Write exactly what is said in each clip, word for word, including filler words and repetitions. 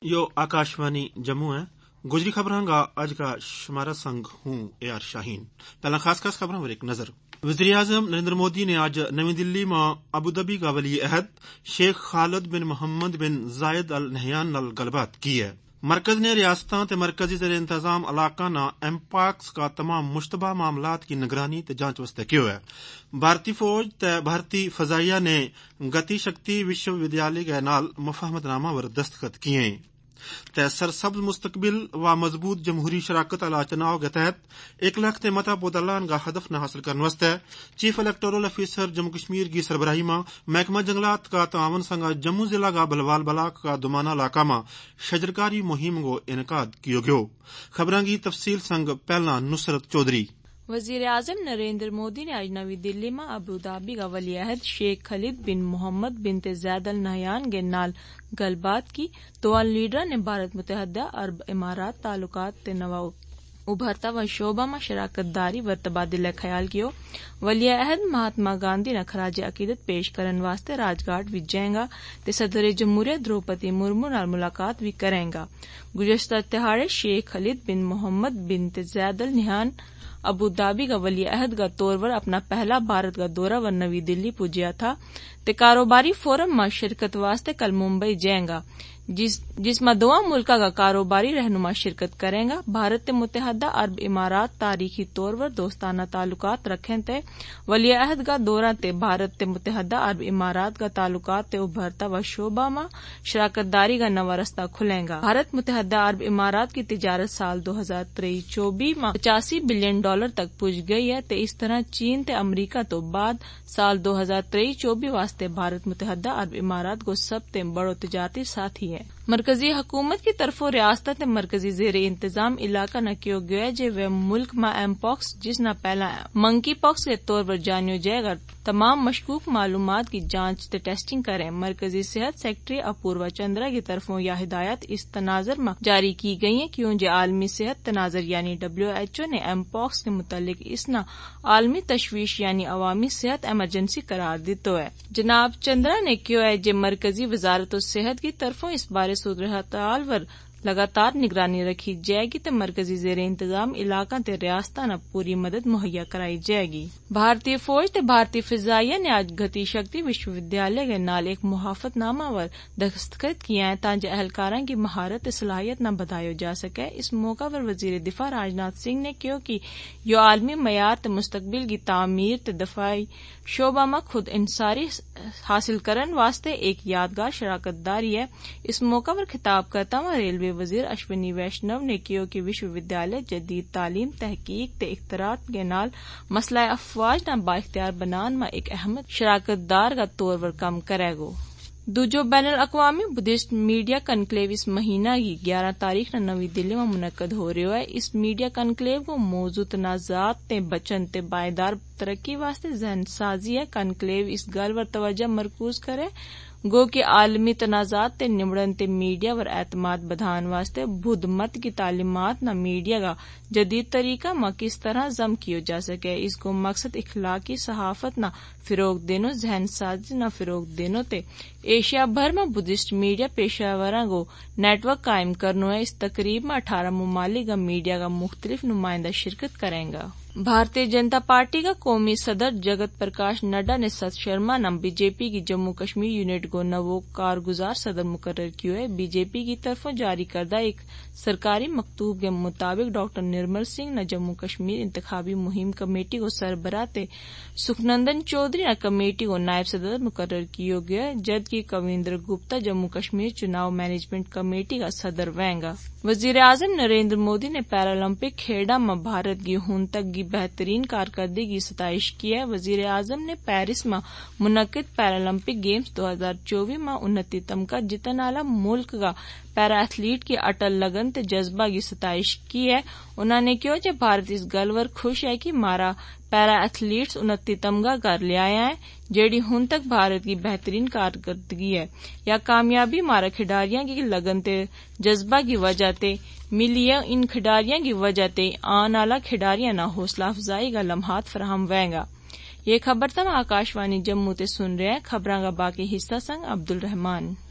यो आकाशवाणी जम्मू है। गुजरी खबरां गा अज का शुमारा संग हूं ए आर शाहीन। पहला खास खास खबरां पर एक नजर। वज़ीर आज़म नरेंद्र मोदी ने आज नवी दिल्ली में अबूधाबी का वली अहद शेख खालिद बिन मोहम्मद बिन जायद अल नहयान नाल गलबात की है। मरकज ने रियासतां ते मरकजी ज़ेर इंतजाम इलाका ना एमपॉक्स का तमाम मुश्तबा मामलात की निगरानी ते जांच वास्ते कियो है। भारतीय फौज ते भारतीय फजाइया ने गति शक्ति विश्वविद्यालय के नाल मुफाहमतनामा पर दस्तखत किए हैं। ते सरसब्ज मुस्तकबिल व मजबूत जमहूरी शराकत अला चुनाव के तहत एक लाख ते मता पोतलान का हदफ न हासिल करने वास्ते chief electoral officer Jammu Kashmir की सरबराही में महकमा जंगलात का तावन संग जम्मू जिला का बलवाल बलाक का दुमाना इलाका में शजरकारी मुहिम को इनकाद किया गयो। खबरां की तफसील संग पहला नुसरत चौधरी। वजीर आजम नरेंद्र मोदी ने आज नवी दिल्ली में अबूधाबी का वली अहद शेख खालिद बिन मोहम्मद बिन जायद अल नहयान के नाल गलबात की। दोवां लीडर ने भारत मुतहदा अरब इमारात ताल्लुकात ते नवा उभरता व शोबा में शराकत दारी व तबादला ख्याल कियो। वली अहद महात्मा गांधी ने खराज अकीदत पेश करने वास्ते राजघाट विच जाएगा ते सदर जमहूरियत द्रौपदी मुर्मू नाल मुलाकात भी करेगा। गुज़श्ता तिहाड़े शेख खालिद बिन मोहम्मद बिन जायद अल नहयान अबूधाबी का वली अहद का तौर पर अपना पहला भारत का दौरा व नवी दिल्ली पुजिया था ते कारोबारी फोरम में शिरकत वास्ते कल मुंबई जाएगा, जिस जिसमें दोवां मुल्का का कारोबारी रहनुमा शिरकत करेगा। भारत ते मुतहदा अरब इमारात तारीखी तौर पर दोस्ताना ताल्लुकात रखें ते वली अहद का दौरा ते भारत ते मुतहदा अरब इमारात का ताल्लुकात ते उभरता व शोबा में शराकतदारी का नवा रास्ता खुलेगा। भारत मुतहदा अरब इमारात की तिजारत साल दो हजार तेईस चौबीस में पचासी बिलियन डॉलर तक पुज गई है ते इस तरह चीन ते अमरीका तो बाद साल दो हजार तेईस चौबीस वास्ते भारत मुतहदा अरब इमारात को सबसे बड़ो तिजारती साथी है। मरकजी हुकूमत की तरफों रियासत ते मरकजी जेर इंतजाम इलाका न कियो गयो है जे वे मुल्क में एमपॉक्स जिसना पहला मंकी पॉक्स के तौर पर जानियो जाएगा तमाम मशकूक मालूमात की जांच ते टेस्टिंग करें। मरकजी सेहत सेक्रेटरी अपूर्वा चंद्रा की तरफों यह हिदायत इस तनाजर में जारी की गई है क्यों जे आलमी सेहत तनाजर यानी डब्ल्यू एच ओ ने एमपॉक्स के मुतालिक इसना आलमी तशवीश यानी अवामी सेहत एमरजेंसी करार दितो है। जनाब चंद्रा ने कियो है जे मरकजी वजारत सेहत की तरफों इस बारे सूरत हाल पर लगातार निगरानी रखी जाएगी ते मरकजी जेर इंतजाम इलाका ते रियासतां न पूरी मदद मुहैया कराई जाएगी। भारतीय फौज ते भारतीय फिजाइया ने आज गति शक्ति विश्वविद्यालय के नाल एक मुहाफतनामा पर दस्तखत किया है ताकि अहलकारां की महारत ते सलाहियत न बढ़ायो जा सके। इस मौका पर वजीर दिफा राजनाथ सिंह ने कहा कि यो आलमी मयार ते मुस्तकबिल की तामीर ते दफाई शोबा में खुद इंसारी हासिल करने वास्ते एक यादगार शराकतदारी है। इस मौका पर खिताब करता हुआ रेलवे वजीर अश्विनी वैष्णव ने कहा कि विश्वविद्यालय जदीद तालीम तहकीक ते इख्तरात के नाल मसला अफवाज न बाइख्तियार बनान में एक अहम शराकतदार का तौर पर काम करेगा। दूजो बैनुल अक़वामी बुद्धिस्ट मीडिया कनक्लेव इस महीना की ग्यारह तारीख न नवी दिल्ली में मुनक्कद हो रहा है। इस मीडिया कनक्लेव को मौजूद तनाज़ात ते बचन ते बायदार तरक्की वास्ते जहन साजी है। कनक्लेव इस गल पर तवज्जो मरकूज करे गो कि आलमी तनाज़ात ते निबड़न ते मीडिया पर एतमाद बधान वास्ते बुद्ध मत की तालीमात न मीडिया का जदीद तरीका में किस तरह जम कियो जा सके। इसको मकसद इखलाकी सहाफत न फिरोग देनो जहन साजी न फिरोग देनो ते एशिया भर में बुद्धिस्ट मीडिया पेशावरां को नेटवर्क कायम करनो है। इस तकरीब में अठारह ममालिक का मीडिया का मुख्तलिफ नुमाइंदा शिरकत करेंगा। भारतीय जनता पार्टी का कौमी सदर जगत प्रकाश नड्डा ने सत शर्मा न बीजेपी की जम्मू कश्मीर यूनिट को नवो कारगुजार सदर मुकर्रर किया है। बीजेपी की तरफों जारी करदा एक सरकारी मकतूब के मुताबिक डॉक्टर निर्मल सिंह ने जम्मू कश्मीर इंतखाबी मुहिम कमेटी को सरबराह ते सुखनंदन चौधरी ने कमेटी को नायब सदर मुकर्रर किया गया जबकि कविंद्र गुप्ता जम्मू कश्मीर चुनाव मैनेजमेंट कमेटी का सदर रहेंगा। वजीर आजम नरेंद्र मोदी ने पैरालंपिक खेड़ा में भारत की हुन तक की बेहतरीन कारकर्दगी की सताइश की है। वजीर आजम ने पेरिस में मुनक्किद पैरालंपिक गेम्स दो हजार चौबीस में उन्नति तमगा जीतने वाला मुल्क का पैरा एथलीट की अटल लगन ते जज्बा की सताइश की है। उन्होंने कहा कि भारत इस गल पर खुश है कि मारा पैरा एथलीट्स उन्नति तमगा कर लिया है जेडी हुन तक भारत की बेहतरीन कारकर्दगी है। या कामयाबी मारा खिडारियां की लगन ते जज्बा की वजह ते मिली है। इन खिडारियां की वजह ते आने वाला खिडारियां ना हौसला अफजाई का लम्हात फराहम होगा। ये खबर तम आकाशवाणी जम्मू ते सुन रहे हैं। खबरां का बाकी हिस्सा संग अब्दुल रहमान।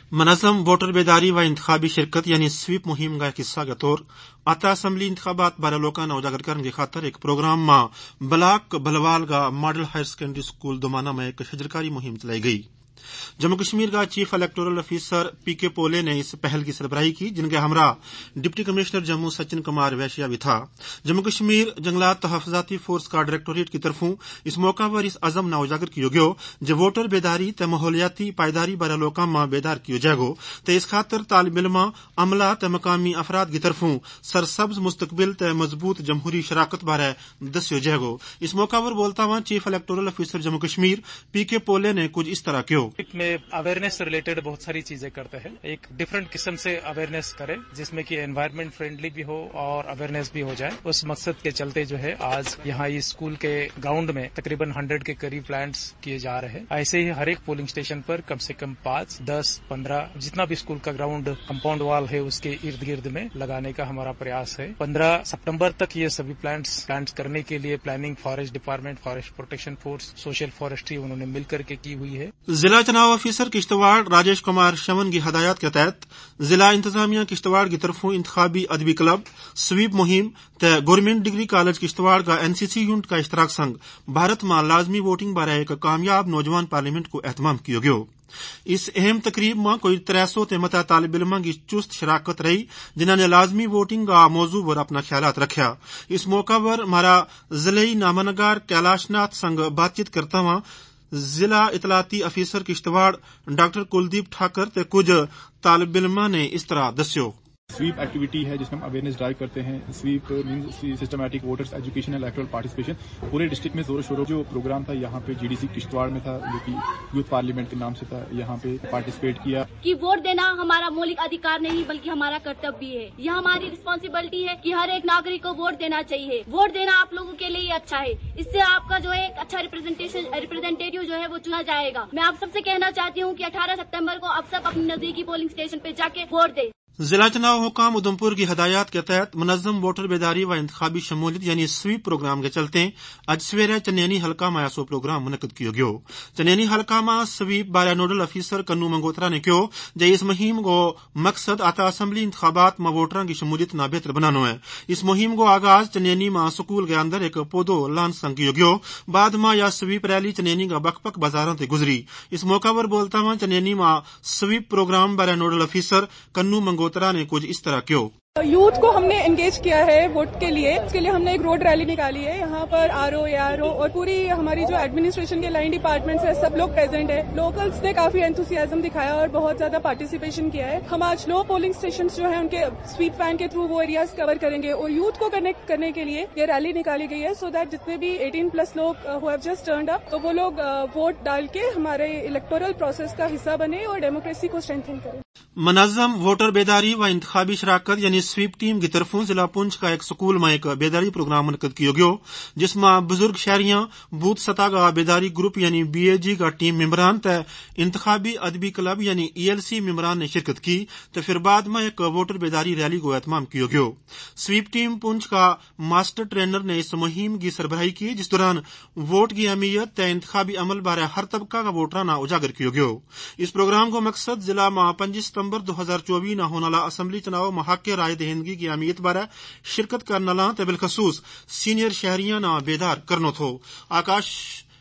منظم ووٹر بیداری و انتخابی شرکت یعنی سویپ مہم کا ایک حصہ کے طور آتا اسمبلی انتخابات بارے لوگوں نے اجاگر کرنے کی خاطر ایک پروگرام میں بلاک بلوال کا model higher secondary school Domana میں ایک شجرکاری مہم چلائی گئی. جموں کشمیر کا چیف الیکٹورل آفیسر پی کے پولے نے اس پہل کی سربراہی کی، جن کے ہمراہ ڈپٹی کمشنر جموں سچن کمار ویشیا بھی تھا. جموں کشمیر جنگلات تحفظاتی فورس کا ڈائریکٹوریٹ کی طرفوں اس موقع پر اس عزم نہ اجاگر کیو گیو جو ووٹر بیداری تے ماحولیاتی پائیداری بارے لوکاں ماں بیدار کیو جائے گو تے اس خاطر طالب علماں عملہ تے مقامی افراد کی طرفوں سرسبز مستقبل تے مضبوط جمہوری شراکت بارے دسیو جائے گو. اس موقع پر بولتا ہوا chief electoral officer Jammu Kashmir P K Pole نے کچھ اس طرح کیو میں اویئرنیس سے ریلیٹڈ بہت ساری چیزیں کرتے ہیں. ایک ڈفرنٹ قسم سے اویئرنیس کرے جس میں کہ انوائرمنٹ فرینڈلی بھی ہو اور اویئرنیس بھی ہو جائے. اس مقصد کے چلتے جو ہے آج یہاں اس اسکول کے گراؤنڈ میں تقریباً ہنڈریڈ کے قریب پلانٹس کیے جا رہے ہیں. ایسے ہی ہر ایک پولنگ اسٹیشن پر کم سے کم پانچ دس پندرہ جتنا بھی اسکول کا گراؤنڈ کمپاؤنڈ وال ہے اس کے ارد گرد میں لگانے کا ہمارا پریاس ہے. پندرہ ستمبر تک یہ سبھی پلانٹس پلانٹس کرنے کے لیے planning forest department forest protection force social forestry انہوں نے مل کر کے کی ہوئی ہے. ضلع چناؤ آفیسر کشتواڑ راجیش کمار شمن کی ہدایات کے تحت ضلع انتظامیہ کشتواڑ کی طرفوں انتخابی ادبی کلب سویپ مہم تے گورنمنٹ ڈگری کالج کشتواڑ کا این سی سی یونٹ کا اشتراک سنگ بھارت میں لازمی ووٹنگ بارے ایک کامیاب نوجوان پارلیمنٹ کو اہتمام کیا گیا. اس اہم تقریب میں کوئی تر سو متا طالب علموں کی چست شراکت رہی جنہوں نے لازمی ووٹنگ کا موضوع پر اپنا خیالات رکھا. اس موقع پر ہمارا ضلعی نامہ نگار کیلاش ناتھ سنگ بات چیت کرتا ہوا ضلع اطلاعاتی افیسر کشتواڑ ڈاکٹر کلدیپ ٹھاکر تے کچھ طالب علماء نے اس طرح دسیو. سویپ ایکٹیویٹی ہے جس میں ہم اویئرنیس ڈرائیو کرتے ہیں. SVEEP means systematic voters education and electoral participation. پورے ڈسٹرکٹ میں زور و شور جو پروگرام تھا یہاں پہ جی ڈی سی کشتواڑ میں تھا جو کہ یوتھ پارلیمنٹ کے نام سے تھا. یہاں پہ پارٹیسپیٹ کیا کہ ووٹ دینا ہمارا مولک ادھیکار نہیں بلکہ ہمارا کرتویہ بھی ہے. یہ ہماری رسپانسبلٹی ہے کہ ہر ایک ناگرک کو ووٹ دینا چاہیے. ووٹ دینا آپ لوگوں کے لیے اچھا ہے. اس سے آپ کا جو ہے ایک اچھا ریپرزنٹیشن ریپرزینٹیٹیو جو ہے وہ چنا جائے گا. میں آپ سب سے کہنا چاہتی ہوں کہ اٹھارہ ستمبر کو آپ سب اپنی نزدیکی پولنگ اسٹیشن پہ جا کے ووٹ دیں. ضلع چناؤ حکام ادھمپور کی ہدایات کے تحت منظم ووٹر بیداری و انتخابی شمولیت یعنی سویپ پروگرام کے چلتے اج سویرے چنینی حلقہ میں ایسو پروگرام منعقد کیا گیا. چنینی حلقہ میں سویپ بارے نوڈل افیسر کنو منگوترا نے کہو جے اس مہم کو مقصد آتا اسمبلی انتخابات میں ووٹراں کی شمولیت نہ بہتر بنانا ہے. اس مہم کو آغاز چنینی میں سکول کے اندر ایک پودو لان سنگ کیا گیا. بعد میں یا سویپ ریلی چنینی کا بک بک بازاراں تے گزری. اس موقع پر بولتا ہوا چنینی میں سویپ پروگرام بارے نوڈل افیسر کنو منگوترا نے کچھ اس طرح کیوں یوتھ کو ہم نے انگیج کیا ہے ووٹ کے لیے. اس کے لیے ہم نے ایک روڈ ریلی نکالی ہے. یہاں پر آر او اے آر او اور پوری ہماری جو ایڈمنسٹریشن کے لائن ڈپارٹمنٹس ہیں سب لوگ پریزنٹ ہیں. لوکلز نے کافی انتھوسیازم دکھایا اور بہت زیادہ پارٹیسپیشن کیا ہے. ہم آج لو پولنگ اسٹیشنز جو ہیں ان کے سویپ وین کے تھرو وہ ایریاز کور کریں گے اور یوتھ کو کنیکٹ کرنے کے لیے یہ ریلی نکالی گئی ہے سو دیٹ جتنے بھی ایٹین پلس لوگ who have just turned up تو وہ لوگ ووٹ ڈال کے ہمارے الیکٹورل پروسیس کا حصہ بنے اور ڈیموکریسی کو اسٹرینتھن کریں. منظم ووٹر بیداری و انتخابی شراکت یعنی سویپ ٹیم کی طرفوں ضلع پونچھ کا ایک سکول میں ایک بیداری پروگرام منعقد کیا گیا جس میں بزرگ شہریاں بوتھ سطح کا بیداری گروپ یعنی بی اے جی کا ٹیم ممبران تے انتخابی ادبی کلب یعنی ای ایل سی ممبران نے شرکت کی تو پھر بعد میں ایک ووٹر بیداری ریلی کو اہتمام کیا گیا. سویپ ٹیم پونچھ کا ماسٹر ٹرینر نے اس مہم کی سربراہی کی جس دوران ووٹ کی اہمیت تے انتخابی عمل بارے ہر طبقہ کا ووٹرانہ اجاگر کیا گیا. اس پروگرام کو مقصد ضلع میں پنجی ستمبر دو ہزار چوبیس نہ ہونے والا اسمبلی چناؤ میں حق رائے دہندگی کی اہمیت بارے شرکت کرنے لا تے بالخصوص سینئر شہریاں نہ بیدار کرنا تھو. آکاش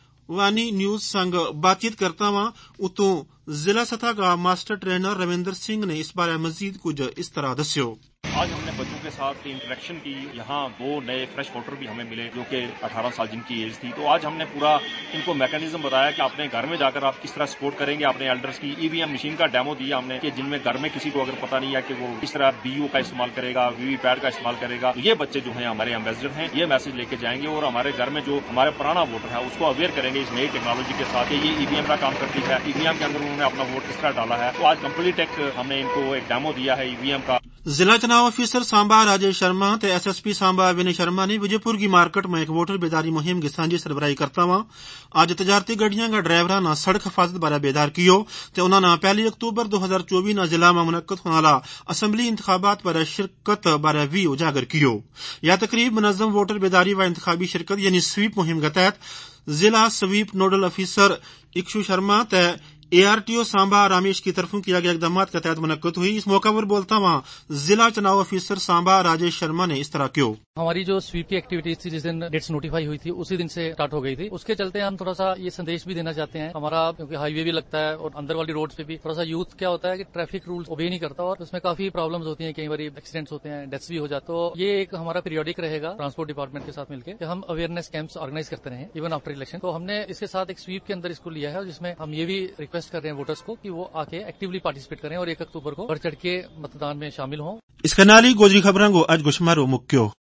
وانی نیوز سنگ بات چیت کرتا ہوا اتو ضلع سطح کا ماسٹر ٹرینر رویندر سنگھ نے اس بارے مزید کچھ اس طرح دسیو. آج ہم نے بچوں کے ساتھ انٹریکشن کی. یہاں دو نئے فریش ووٹر بھی ہمیں ملے جو کہ اٹھارہ سال جن کی ایج تھی. تو آج ہم نے پورا ان کو میکینزم بتایا کہ اپنے گھر میں جا کر آپ کس طرح سپورٹ کریں گے اپنے ایلڈرس کی. ای وی ایم مشین کا ڈیمو دیا ہم نے کہ جن میں گھر میں کسی کو اگر پتہ نہیں ہے کہ وہ کس طرح بی او کا استعمال کرے گا وی وی پیڈ کا استعمال کرے گا. یہ بچے جو ہیں ہمارے ایمبیسڈر ہیں یہ میسج لے کے جائیں گے اور ہمارے گھر میں جو ہمارے پرانا ووٹر ہے اس کو اویئر کریں گے اس نئی ٹیکنالوجی کے ساتھ کہ یہ ای وی ایم کا کام کرتی ہے. ای وی ایم کے اندر انہوں نے اپنا ووٹ کس طرح ڈالا ہے. تو آج کمپلیٹ ایک ہم نے ان کو ایک ڈیمو دیا ہے ای وی ایم کا. ضلع چناؤ آفیسر سانبا راجیش شرما تے S S P Samba Vini Sharma نے وجے پور کی مارکیٹ میں ایک ووٹر بیداری مہم کی سانجھی سربراہی کرتا ہوا آج تجارتی گڈیاں کا ڈرائیوراں نہ سڑک حفاظت بارے بیدار کیو تے انہوں نے پہلی اکتوبر دو ہزار چوبیس نہ ضلع میں منعقد ہونے والا اسمبلی انتخابات بارے شرکت بارے بھی اجاگر کیو. یہ تقریب منظم ووٹر بیداری و انتخابی شرکت یعنی سویپ مہم کے تحت ضلع SVEEP nodal officer Akshu Sharma تے A R T O Samba Ramesh की तरफों किया गया इकदाम के तहत मुनक्कद हुई। इस मौका पर बोलता हुआ जिला चुनाव ऑफिसर सांबा राजेश शर्मा ने इस तरह क्यों हमारी जो स्वीप की एक्टिविटीज थी जिस दिन डेट्स नोटिफाई हुई थी उसी दिन से स्टार्ट हो गई थी। उसके चलते हम थोड़ा सा ये संदेश भी देना चाहते हैं हमारा, क्योंकि हाईवे भी लगता है और अंदर वाली रोड्स पे भी थोड़ा सा यूथ क्या होता है कि ट्रैफिक रूल्स ओबे नहीं करता और उसमें काफी प्रॉब्लम्स होती हैं, कई बार एक्सीडेंट्स होते हैं, डेथ्स भी हो जाते। तो ये एक हमारा पीरियोडिक रहेगा ट्रांसपोर्ट डिपार्टमेंट के साथ मिलकर कि हम अवेयरनेस कैंप्स ऑर्गेनाइज करते रहे इवन आफ्टर इलेक्शन। तो हमने इसके साथ एक स्वीप के अंदर इसको लिया है, जिसमें हम ये भी रिक्वेस्ट कर रहे हैं वोटर्स को कि वो आके एक्टिवली पार्टिसिपेट करें और एक अक्टूबर को बढ़ चढ़ के मतदान में शामिल हों। इसका नाली गोजरी खबरांगो आज गुशमारो मुक्यो।